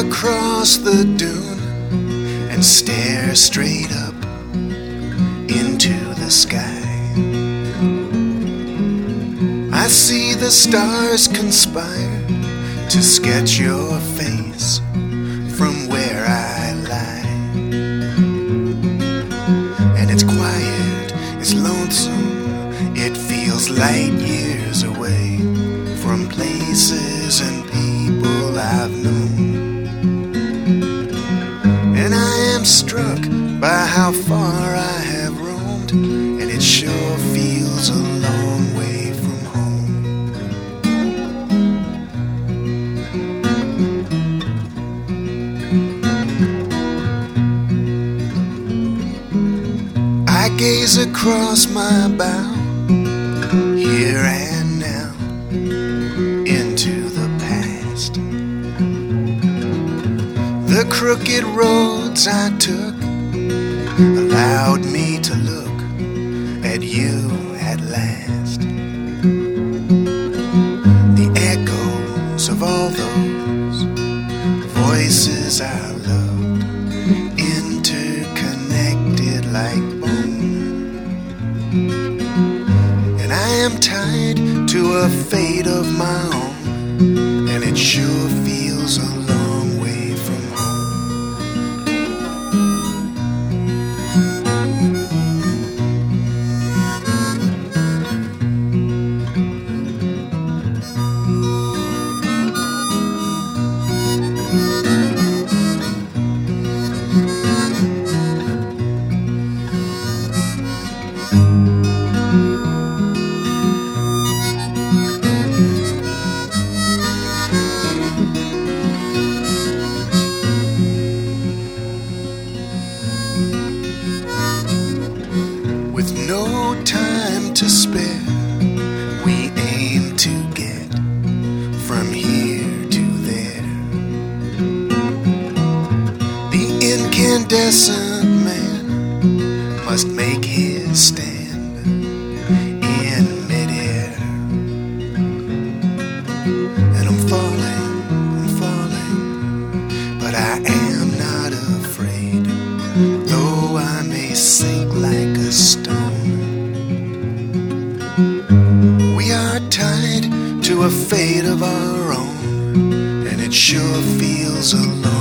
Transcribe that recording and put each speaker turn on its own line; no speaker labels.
across the dune and stare straight up into the sky. I see the stars conspire to sketch your face from where I lie. And it's quiet, it's lonesome, it feels light years away from places and people I've known. And I am struck by how far I have roamed, and it sure feels a long way from home. I gaze across my bow, here and now, into the past. The crooked roads I took allowed me to look at you at last. The echoes of all those voices I loved, interconnected like bone. And I am tied to a fate of my own, and it sure feels a long way from home. With no time to spare, we aim to get from here to there. The incandescent man must make his stand in midair. And I'm falling, but I am not afraid, though I may sink like a stone. We are tied to a fate of our own, and it sure feels alone.